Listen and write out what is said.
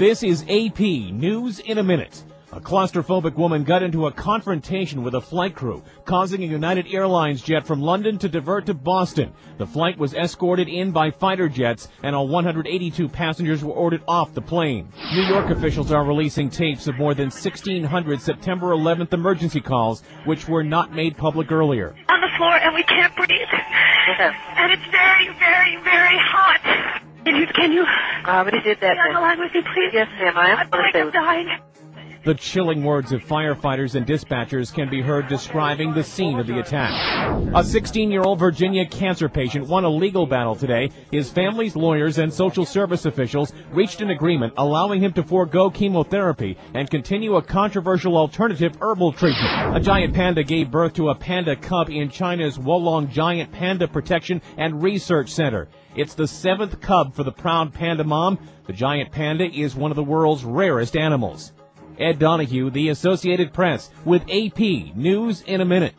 This is AP News in a Minute. A claustrophobic woman got into a confrontation with a flight crew, causing a United Airlines jet from London to divert to Boston. The flight was escorted in by fighter jets, and all 182 passengers were ordered off the plane. New York officials are releasing tapes of more than 1,600 September 11th emergency calls, which were not made public earlier. On the floor, and we can't breathe. And it's very, very, very hot. Can you? I already did that. Stay on the line with me, please. Yes, ma'am. I feel like I'm dying. The chilling words of firefighters and dispatchers can be heard describing the scene of the attack. A 16-year-old Virginia cancer patient won a legal battle today. His family's lawyers and social service officials reached an agreement allowing him to forego chemotherapy and continue a controversial alternative herbal treatment. A giant panda gave birth to a panda cub in China's Wolong Giant Panda Protection and Research Center. It's the 7th cub for the proud panda mom. The giant panda is one of the world's rarest animals. Ed Donahue, The Associated Press, with AP News in a Minute.